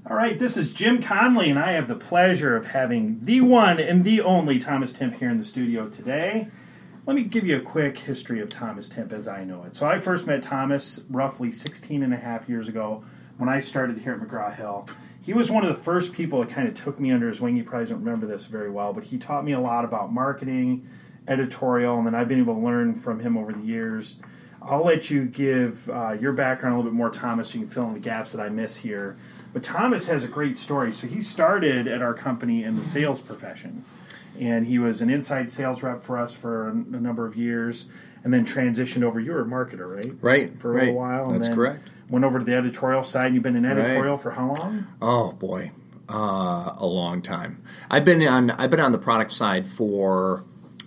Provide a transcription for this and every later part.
All right, this is Jim Conley, and I have the pleasure of having the one and the only Thomas Timp here in the studio today. Let me give you a quick history of Thomas Timp as I know it. So I first met Thomas roughly 16 and a half years ago when I started here at McGraw-Hill. He was one of the first people that kind of took me under his wing. You probably don't remember this very well, but he taught me a lot about marketing, editorial, and then I've been able to learn from him over the years. I'll let you give your background a little bit more, Thomas, so you can fill in the gaps that I miss here. But Thomas has a great story. So he started at our company in the sales profession, and he was an inside sales rep for us for a number of years, and then transitioned over. You were a marketer, right? Right. For a little while. That's correct. Went over to the editorial side. You've been in editorial for how long? Oh boy, a long time. I've been on the product side for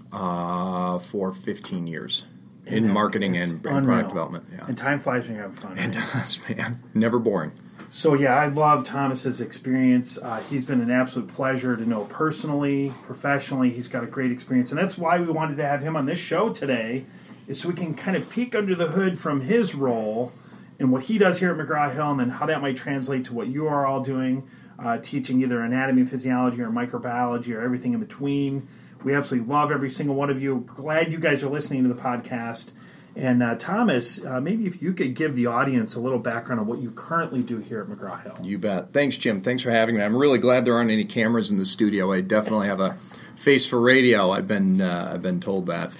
15 years. In marketing and product development. Yeah. And time flies when you're having fun. It does, man. Never boring. So, yeah, I love Thomas's experience. He's been an absolute pleasure to know personally, professionally. He's got a great experience. And that's why we wanted to have him on this show today, is so we can kind of peek under the hood from his role and what he does here at McGraw-Hill, and then how that might translate to what you are all doing, teaching either anatomy and physiology or microbiology or everything in between. We absolutely love every single one of you. Glad you guys are listening to the podcast. And Thomas, maybe if you could give the audience a little background on what you currently do here at McGraw-Hill. You bet. Thanks, Jim. Thanks for having me. I'm really glad there aren't any cameras in the studio. I definitely have a face for radio. I've been told that.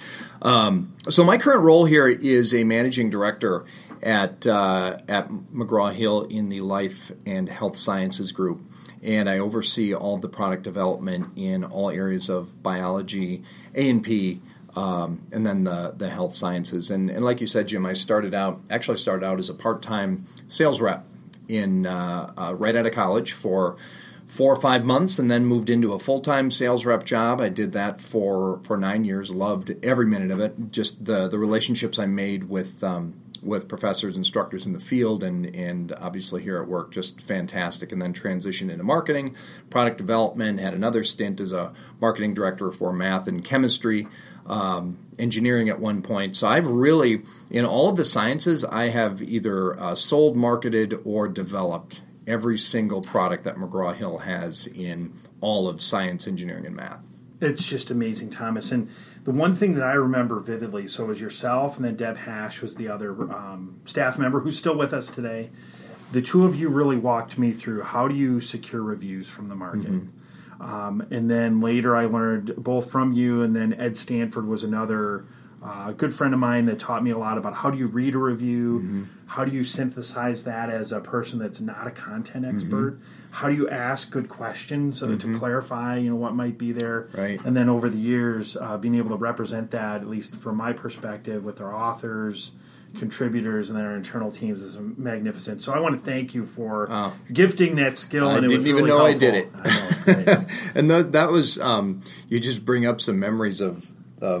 So my current role here is a managing director at McGraw-Hill in the Life and Health Sciences group. And I oversee all of the product development in all areas of biology, A&P, and then the health sciences. And like you said, Jim, I started out as a part-time sales rep in right out of college for 4 or 5 months, and then moved into a full-time sales rep job. I did that for 9 years. Loved every minute of it. Just the relationships I made with professors, instructors in the field, and obviously here at work, just fantastic. And then transitioned into marketing, product development, had another stint as a marketing director for math and chemistry, engineering at one point. So I've really, in all of the sciences, I have either sold, marketed, or developed every single product that McGraw-Hill has in all of science, engineering, and math. It's just amazing, Thomas. And the one thing that I remember vividly, so it was yourself, and then Deb Hash was the other staff member who's still with us today. The two of you really walked me through how do you secure reviews from the market. Mm-hmm. And then later I learned both from you, and then Ed Stanford was another good friend of mine that taught me a lot about how do you read a review, mm-hmm. how do you synthesize that as a person that's not a content expert, mm-hmm. how do you ask good questions mm-hmm. to clarify what might be there, right. And then over the years being able to represent that, at least from my perspective, with our authors, contributors, and then our internal teams is magnificent. So I want to thank you for gifting that skill. I and didn't it was even really know helpful. I did it. I know, great. And that was you just bring up some memories of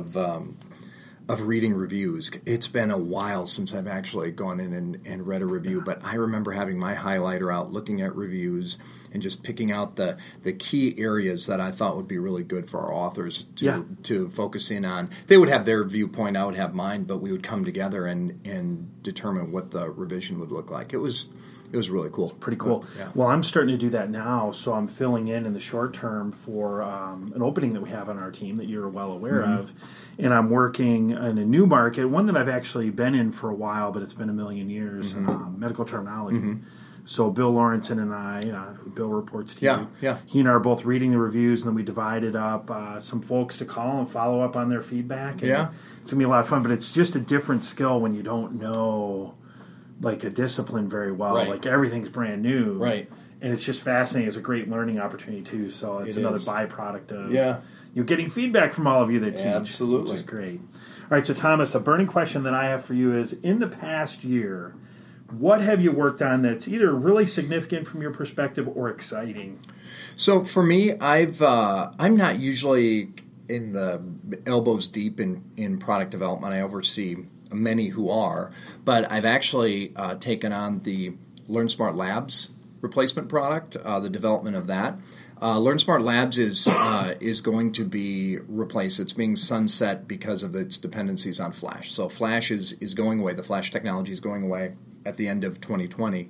reading reviews. It's been a while since I've actually gone in and read a review, but I remember having my highlighter out, looking at reviews, and just picking out the key areas that I thought would be really good for our authors to focus in on. They would have their viewpoint, I would have mine, but we would come together and determine what the revision would look like. It was really cool. Pretty cool. Yeah. Well, I'm starting to do that now, so I'm filling in the short term for an opening that we have on our team that you're well aware mm-hmm. of, and I'm working in a new market, one that I've actually been in for a while, but it's been a million years, mm-hmm. Medical terminology. Mm-hmm. So Bill Lawrenson and I, Bill reports to you. Yeah. He and I are both reading the reviews, and then we divided up some folks to call and follow up on their feedback. And it's going to be a lot of fun, but it's just a different skill when you don't know like a discipline very well. Right. Like everything's brand new. Right. And it's just fascinating. It's a great learning opportunity too. So it's another byproduct of you're getting feedback from all of you that teach. Absolutely. Which is great. All right, so Thomas, a burning question that I have for you is, in the past year, what have you worked on that's either really significant from your perspective or exciting? So for me, I'm not usually in the elbows deep in product development. I oversee many who are, but I've actually taken on the LearnSmart Labs replacement product, the development of that. LearnSmart Labs is going to be replaced. It's being sunset because of its dependencies on Flash. So Flash is going away. The Flash technology is going away at the end of 2020.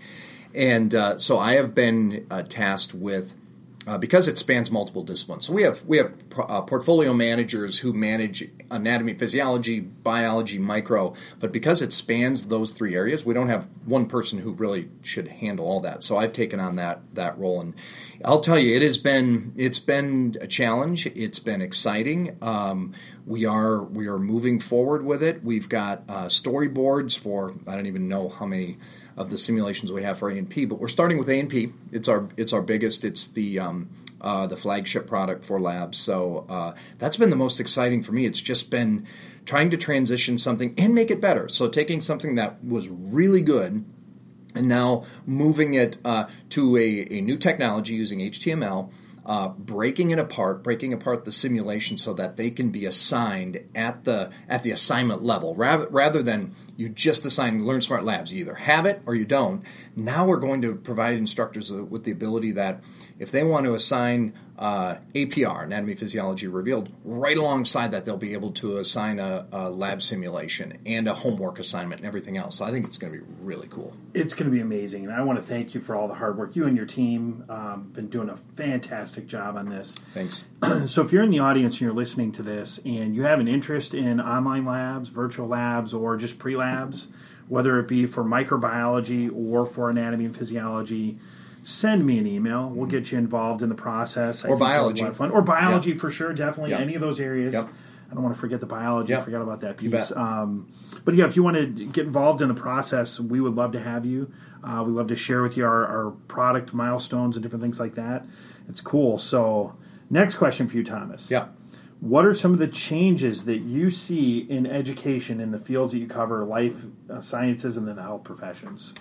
And so I have been tasked with, because it spans multiple disciplines. So we have portfolio managers who manage anatomy, physiology, biology, micro. But because it spans those three areas, we don't have one person who really should handle all that. So I've taken on that role, and I'll tell you, it's been a challenge. It's been exciting. We are moving forward with it. We've got storyboards for, I don't even know how many of the simulations we have for A&P, but we're starting with A&P. It's our biggest. It's the flagship product for labs. So that's been the most exciting for me. It's just been trying to transition something and make it better. So taking something that was really good and now moving it to a new technology using HTML, breaking apart the simulation so that they can be assigned at the assignment level, rather than you just assign Learn Smart Labs. You either have it or you don't. Now we're going to provide instructors with the ability that if they want to assign APR, Anatomy Physiology Revealed, right alongside that they'll be able to assign a lab simulation and a homework assignment and everything else. So I think it's going to be really cool. It's going to be amazing, and I want to thank you for all the hard work. You and your team been doing a fantastic job on this. Thanks. So if you're in the audience and you're listening to this and you have an interest in online labs, virtual labs, or just pre-labs, whether it be for microbiology or for anatomy and physiology, send me an email. We'll get you involved in the process. Or biology. Or biology, for sure, definitely. Yep. Any of those areas. Yep. I don't want to forget the biology. Yep. I forgot about that piece. You bet. But yeah, if you want to get involved in the process, we would love to have you. We love to share with you our product milestones and different things like that. It's cool. So next question for you, Thomas. Yeah. What are some of the changes that you see in education in the fields that you cover, life sciences and then the health professions?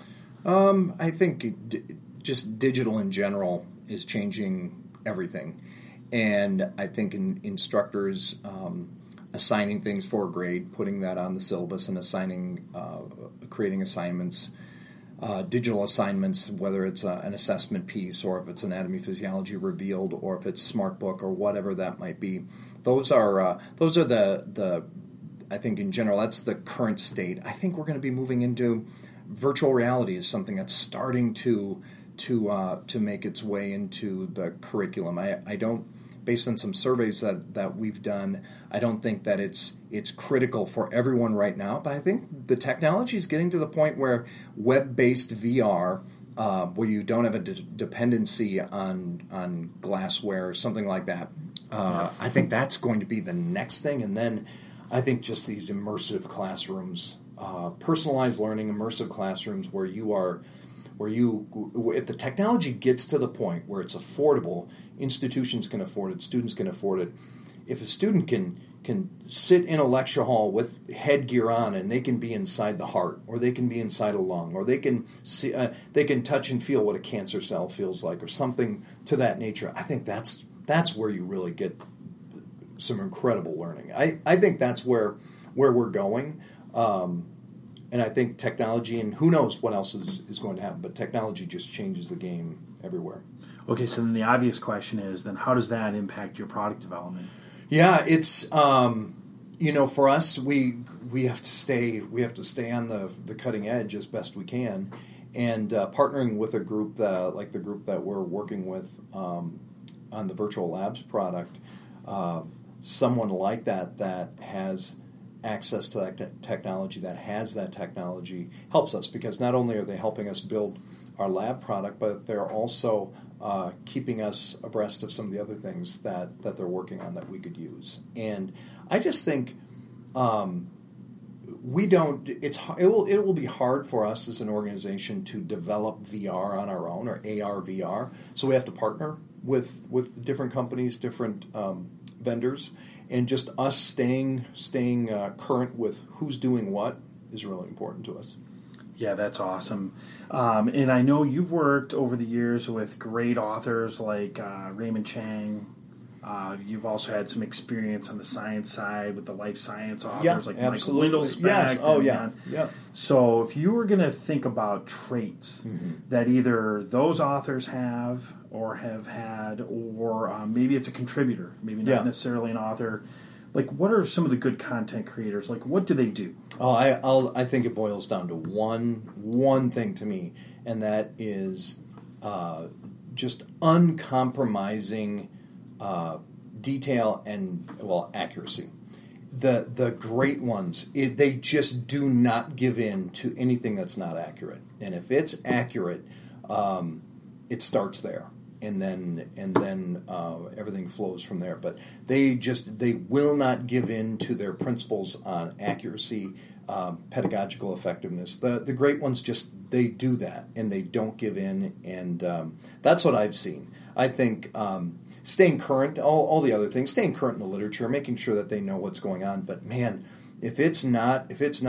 I think just digital in general is changing everything. And I think instructors assigning things for a grade, putting that on the syllabus and creating assignments, digital assignments, whether it's an assessment piece or if it's Anatomy Physiology Revealed or if it's SmartBook or whatever that might be. Those are the I think in general that's the current state. I think we're going to be moving into virtual reality is something that's starting to make its way into the curriculum. I don't, based on some surveys that we've done, I don't think that it's critical for everyone right now, but I think the technology is getting to the point where web-based VR, where you don't have a dependency on glassware or something like that, I think that's going to be the next thing. And then I think just these immersive classrooms, personalized learning, immersive classrooms where if the technology gets to the point where it's affordable, institutions can afford it, students can afford it. If a student can sit in a lecture hall with headgear on and they can be inside the heart, or they can be inside a lung, or they can see, they can touch and feel what a cancer cell feels like, or something to that nature, I think that's where you really get some incredible learning. I think that's where we're going. And I think technology, and who knows what else is going to happen, but technology just changes the game everywhere. Okay, so then the obvious question is, then how does that impact your product development? Yeah, it's for us, we have to stay on the cutting edge as best we can, and partnering with a group like the group that we're working with on the Virtual Labs product, someone like that has access to that technology, that has that technology, helps us, because not only are they helping us build our lab product, but they're also keeping us abreast of some of the other things that they're working on that we could use. And I just think it will be hard for us as an organization to develop VR on our own, or AR VR. So we have to partner with different companies, different vendors, and just us staying current with who's doing what is really important to us. Yeah, that's awesome. And I know you've worked over the years with great authors like Raymond Chang. You've also had some experience on the science side with the life science authors like absolutely. Michael Windlesbeck. Yes. Oh, yeah. Yeah. So if you were going to think about traits that either those authors have or have had, or maybe it's a contributor, maybe not necessarily an author, like, what are some of the good content creators? Like, what do they do? I think it boils down to one thing to me, and that is just uncompromising detail and, accuracy. The great ones, they just do not give in to anything that's not accurate. And if it's accurate, it starts there, and then everything flows from there. But they will not give in to their principles on accuracy, pedagogical effectiveness. The great ones they do that, and they don't give in, and that's what I've seen. I think staying current, all the other things, staying current in the literature, making sure that they know what's going on. But man, if it's not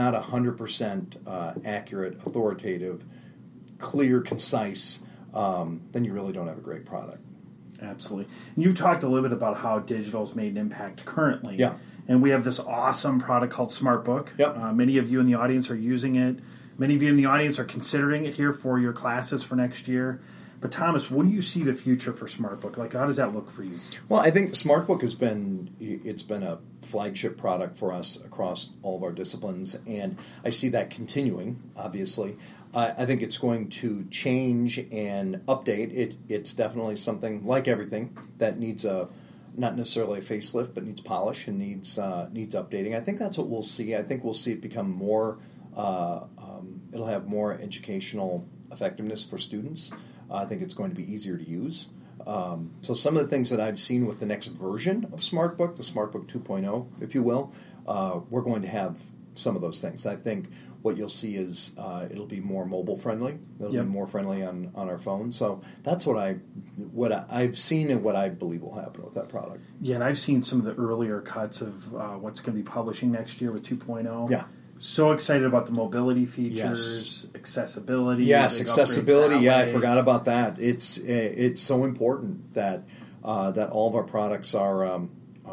100% accurate, authoritative, clear, concise, then you really don't have a great product. Absolutely. You talked a little bit about how digital's made an impact currently. Yeah. And we have this awesome product called SmartBook. Yep. Many of you in the audience are using it. Many of you in the audience are considering it here for your classes for next year. But Thomas, what do you see the future for SmartBook? Like, how does that look for you? Well, I think SmartBook has been a flagship product for us across all of our disciplines, and I see that continuing, obviously. I think it's going to change and update. It's definitely something, like everything, that needs not necessarily a facelift, but needs polish and needs updating. I think that's what we'll see. I think we'll see it become more, it'll have more educational effectiveness for students. I think it's going to be easier to use. So some of the things that I've seen with the next version of SmartBook, the SmartBook 2.0, if you will, we're going to have some of those things. I think what you'll see is it'll be more mobile friendly. It'll be more friendly on our phone. So that's what I've seen and what I believe will happen with that product. Yeah, and I've seen some of the earlier cuts of what's going to be publishing next year with 2.0. Yeah. So excited about the mobility features, accessibility. Yes, accessibility. Yeah, I forgot about that. It's so important that that all of our products are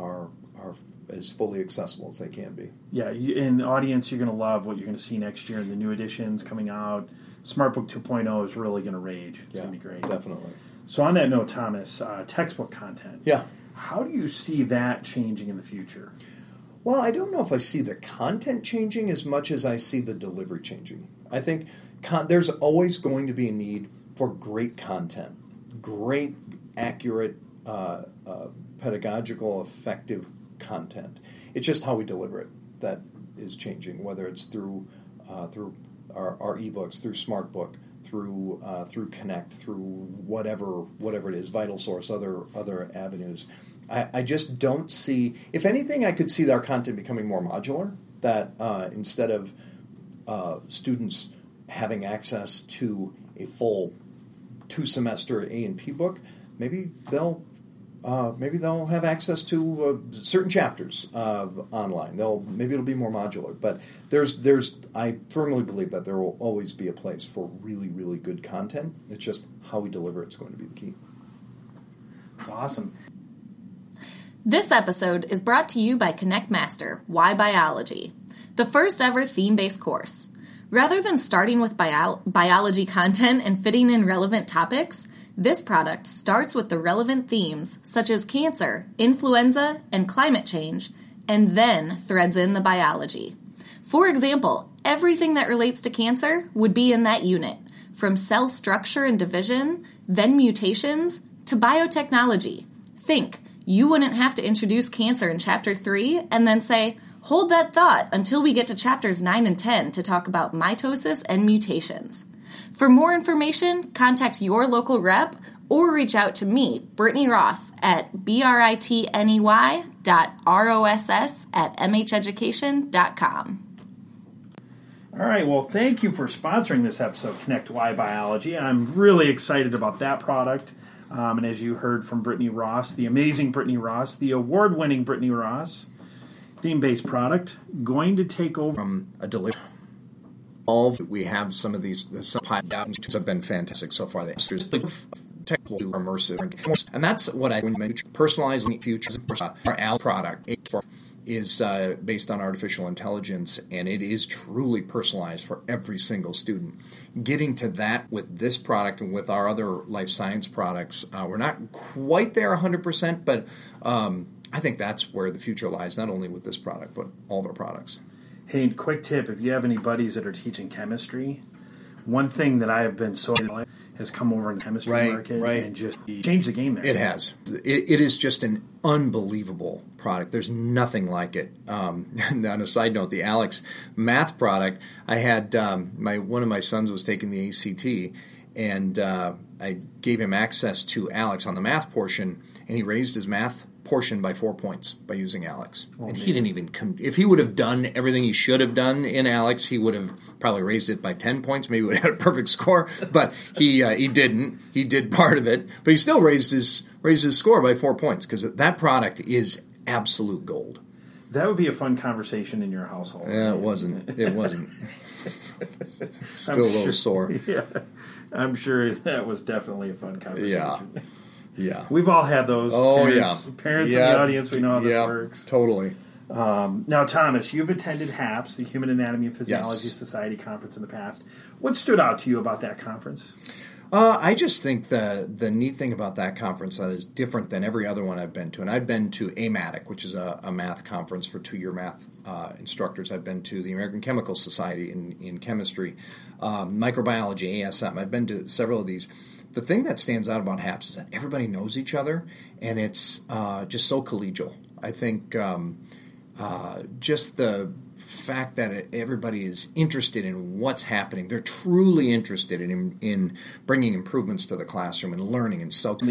as fully accessible as they can be. Yeah, in the audience, you're going to love what you're going to see next year in the new editions coming out. SmartBook 2.0 is really going to rage. It's going to be great. Definitely. So on that note, Thomas, textbook content. Yeah. How do you see that changing in the future? Well, I don't know if I see the content changing as much as I see the delivery changing. I think there's always going to be a need for great content, great, accurate, pedagogical, effective content. It's just how we deliver it that is changing, whether it's through our ebooks, through SmartBook, through Connect, through whatever it is, VitalSource, other avenues. I just don't see. If anything, I could see our content becoming more modular. That instead of students having access to a full 2-semester A&P book, maybe they'll have access to certain chapters online. Maybe it'll be more modular. But I firmly believe that there will always be a place for really, really good content. It's just how we deliver it's going to be the key. Awesome. This episode is brought to you by Connect Master, Why Biology, the first ever theme-based course. Rather than starting with biology content and fitting in relevant topics, this product starts with the relevant themes such as cancer, influenza, and climate change, and then threads in the biology. For example, everything that relates to cancer would be in that unit, from cell structure and division, then mutations, to biotechnology. Think, you wouldn't have to introduce cancer in Chapter 3 and then say, hold that thought until we get to Chapters 9 and 10 to talk about mitosis and mutations. For more information, contact your local rep or reach out to me, Brittany Ross, at britney.ross@mheducation.com. All right, well, thank you for sponsoring this episode of Connect Y Biology. I'm really excited about that product. And as you heard from Brittany Ross, the amazing Brittany Ross, the award-winning Brittany Ross, theme-based product, going to take over from a delivery. We have some of these have been fantastic so far. There's technical, immersive, and that's what I mentioned. Personalizing futures. Our product is based on artificial intelligence, and it is truly personalized for every single student. Getting to that with this product and with our other life science products, we're not quite there 100%, but I think that's where the future lies, not only with this product, but all of our products. Hey, quick tip, if you have any buddies that are teaching chemistry, one thing that I have been so has come over in the chemistry market and just changed the game there. It has. It is just an unbelievable product. There's nothing like it. On a side note, the ALEKS math product, I had one of my sons was taking the ACT, and I gave him access to ALEKS on the math portion, and he raised his math portion by 4 points by using ALEKS. And he didn't even if he would have done everything he should have done in ALEKS, he would have probably raised it by 10 points. Maybe he would have had a perfect score, but he didn't. He did part of it, but he still raised his score by 4 points because that product is absolute gold. That would be a fun conversation in your household. Yeah, it wasn't. Still a little sore. Yeah, I'm sure that was definitely a fun conversation. Yeah. We've all had those. Parents in the audience, we know how this works. Totally. Now, Thomas, you've attended HAPS, the Human Anatomy and Physiology Society conference in the past. What stood out to you about that conference? I just think the neat thing about that conference that is different than every other one I've been to, and I've been to AMATIC, which is a math conference for 2-year math instructors. I've been to the American Chemical Society in chemistry, microbiology, ASM. I've been to several of these. The thing that stands out about HAPS is that everybody knows each other, and it's just so collegial. I think just the fact that everybody is interested in what's happening. They're truly interested in bringing improvements to the classroom and learning and so